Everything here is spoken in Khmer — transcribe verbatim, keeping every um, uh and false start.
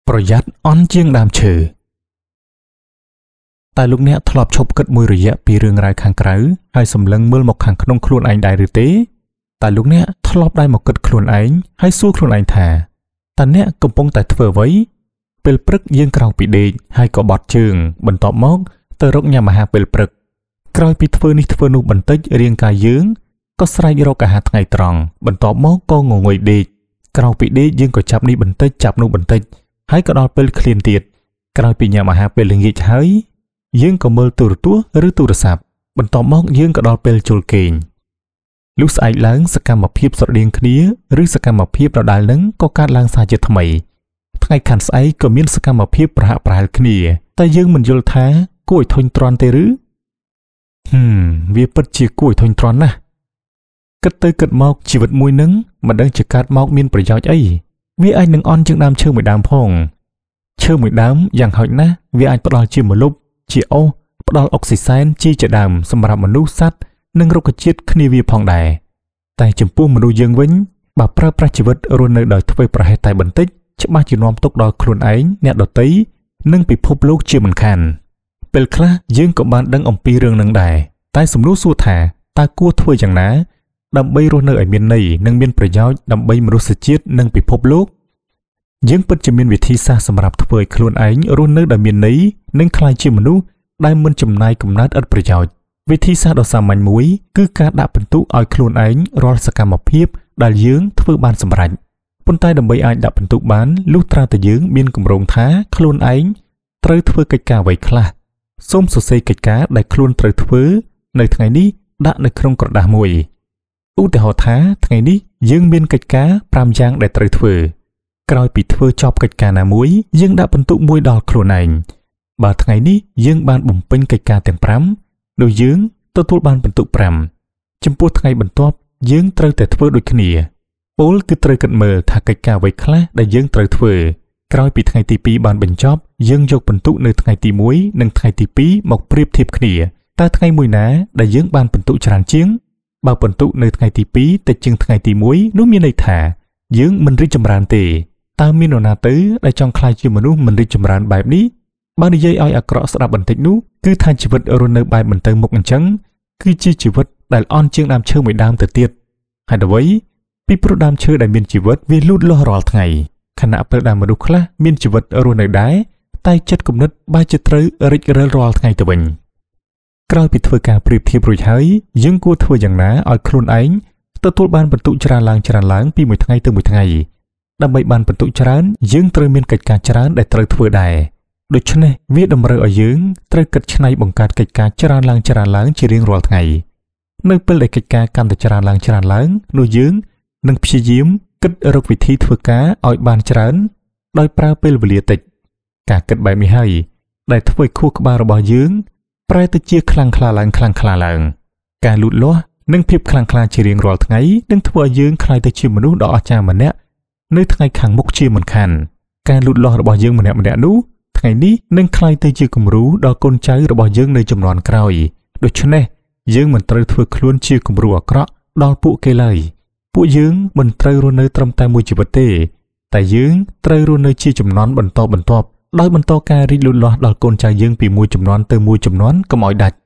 ប្រយ័ត្នអន់ជាងដើមឈើតែលោកអ្នកធ្លាប់ឈប់គិតមួយរយៈពីរឿងរ៉ាវខាងក្រៅហើយសម្លឹងមើលមកខាងក្នុងខ្លួនឯងដែរឬទេតែលោកអ្នកធ្លាប់ដែរមកគិតខ្លួនឯងហើយសួរខ្លួនឯងថាតើអ្នកកំពុងតែធ្វើអ្វីពេលព្រឹកយើងក្រោកពីដេកហើយក៏បត់ជើងបន្ទាប់មកទៅរកញ៉ាំអាហារពេលព្រឹកក្រោយពីធ្វើនេះធ្វើនោះបន្តិចរាងកាយយើងក៏ស្រែករកអាហារថ្ងៃត្រង់បន្ទាប់មកក៏ងងុយដេកក្រោកពីដេកយើងក៏ចាប់នេះបន្តិចចាប់នោះបន្តិចហើយក៏ដល់ពេលឃ្លានទៀតក្រោយពីញ៉ាំអាហារពេលល្ងាចហើយយើងក៏មើលទូរទស្សន៍ឬទូរស័ព្ទបន្ទាប់មកយើងក៏ដល់ពេលជល់គេងលុះស្អែកឡើងសកម្មភាពស្រដៀងគ្នាឬសកម្មភាពដដែលនឹងក៏កើតឡើងសារជាថ្មីថ្ងៃខាន់ស្អែកក៏មានសកម្មភាពប្រហាក់ប្រហែលគ្នាតែយើងមិនយល់ថាគួរឲ្យធុញទ្រាន់ទេឬហឹមវាពិតជាគួរឲ្យធុញទ្រាន់ណាស់គិតទៅគិតមកជីវិតមួយនឹងមិនដឹងជាកើតមកមានប្រយោជន៍អីវាអាចនឹងអន់ជាងដើមឈើមួយដើមផងឈើមួយដើមយ៉ាងហោចណាស់វាអាចផ្ដល់ជាម្លប់ជាអូសផ្ដល់អុកស៊ីសែនជាជាដើមសម្រាប់មនុស្សសត្វនិងរុក្ខជាតិគ្នាវាផងដែរតែចំពោះមនុស្សយើងវិញបើប្រើប្រាស់ជីវិតរស់នៅដោយធ្វើប្រហែសតែបន្តិចច្បាស់ជានាំទុកដល់ខ្លួនឯងអ្នកដទៃនិងពិភពលោកជាមិនខានពេលខ្លះយើងក៏បានដឹងអំពីរឿងនឹងដែរតែសំណួរសួរថាតើគួរធ្វើយ៉ាងណាដើម្បីរស់នៅឲ្យមានន័យនិងមានប្រយោជន៍ដើម្បីមនុស្សជាតិនិងពិភពលោកយើងពិតជាមានវិធីសាស្ត្រសម្រាប់ធ្វើឲ្យខ្លួនឯងរស់នៅដោយមានន័យនិងក្លាយជាមនុស្សដែលមិនចំណាយកំណើតឥតប្រយោជន៍វិធីសាស្ត្រដ៏សាមញ្ញមួយគឺការដាក់ពិន្ទុឲ្យខ្លួនឯងរាល់សកម្មភាពដែលយើងធ្វើបានសម្រេចប៉ុន្តែដើម្បីអាចដាក់ពិន្ទុបានលុះត្រាតែយើងមានគម្រោងថាខ្លួនឯងត្រូវធ្វើកិច្ចការអ្វីខ្លះសូមសរសេរកិច្ចការដែលខ្លួនត្រូវធ្វើនៅថ្ងៃនេះដាក់នៅក្នុងក្រដាសមួយឧទាហរណ៍ថាថ្ងៃនេះយើងមានកិច្ចការប្រាំយ៉ាងដែលត្រូវធ្វើក្រោយពីធ្វើចប់កិច្ចការណាមួយយើងដាក់ពិន្ទុមួយដល់ខ្លួនឯងបើថ្ងៃនេះយើងបានបំពេញកិច្ចការទាំងប្រាំនោះយើងទទួលបានពិន្ទុប្រាំចំពោះថ្ងៃបន្ទាប់យើងត្រូវតែធ្វើដូចគ្នាពលគឺត្រូវគិតមើលថាកិច្ចការអ្វីខ្លះដែលយើងត្រូវធ្វើក្រោយពីថ្ងៃទីពីរបានបញ្ចប់យើងយកពិន្ទុនៅថ្ងៃទីមួយនិងថ្ងៃទីពីរមកប្រៀបធៀបគ្នាតើថ្ងៃមួយណាដែលយើងបានពិន្ទុច្រើនជាងបើពិន្ទុនៅថ្ងៃទីពីរតិចជាងថ្ងៃទីមួយនោះមានន័យថាយើងមិនរីកចម្រើនទេតើមាននរណាទៅដែលចង់ក្លាយជាមនុស្សមិនរីកចម្រើនបែបនេះបើនិយាយឲ្យអាក្រក់ស្ដាប់បន្តិចនោះគឺថាជីវិតរស់នៅបែបមិនទៅមុខអញ្ចឹងគឺជាជីវិតដែលអន់ជាងដើមឈើមួយដើមទៅទៀតហើយអ្វីពីព្រោះដើមឈើដែលមានជីវិតវាលូតលាស់រាល់ថ្ងៃខណៈពេលដែលមនុស្សខ្លះមានជីវិតរស់នៅដែរតែចិត្តគំនិតបែរជាត្រូវរិចរិលរាល់ថ្ងៃទៅវិញក្រោយពីធ្វើការប្រៀបធៀបរួចហើយយើងគួរធ្វើយ៉ាងណាឲ្យខ្លួនឯងទទួលបានពិន្ទុច្រើនឡើងច្រើនឡើងពីមួយថ្ងៃទៅមួយថ្ងៃដើម្បីបានពិន្ទុច្រើនយើងត្រូវមានកិច្ចការច្រើនដែលត្រូវធ្វើដែរដូច្នេះវាតម្រូវឲ្យយើងត្រូវគិតច្នៃបង្កើតកិច្ចការច្រើនឡើងច្រើនឡើងជារៀងរាល់ថ្ងៃនៅពេលដែលកិច្ចការកាន់តែច្រើនឡើងច្រើនឡើងនោះយើងនឹងព្យាយាមគិតរកវិធីធ្វើការឲ្យបានច្រើនដោយប្រើពេលវេលាតិចការគិតបែបនេះហើយដែលធ្វើឲ្យខួរក្បាលរបស់យើងប្រែទៅជាខ្លាំងក្លាឡើងខ្លាំងក្លាឡើងការលូតលាស់និងភាពខ្លាំងក្លាជារៀងរាល់ថ្ងៃនឹងធ្វើឲ្យយើងក្លាយទៅជាមនុស្សដ៏អស្ចារ្យម្នាក់នៅថ្ងៃខាងមុខជាមិនខានការលូតលាស់របស់យើងម្នាក់ម្នាក់នោះថ្ងៃនេះនឹងក្លាយទៅជាគំរូដល់កូនចៅរបស់យើងនៅជំនាន់ក្រោយដូច្នេះយើងមិនត្រូវធ្វើខ្លួនជាគំរូអាក្រក់ដល់ពួកគេឡើយពួកយើងមិនត្រូវរស់នៅត្រឹមតែមួយជីវិតទេតែយើងត្រូវរស់នៅជាជំនាន់បន្តបន្ទាប់ដោយបន្តការរីកលូតលាស់ដល់កូនចៅយើងពីមួយជំនាន់ទៅមួយជំនាន់កុំឲ្យដាច់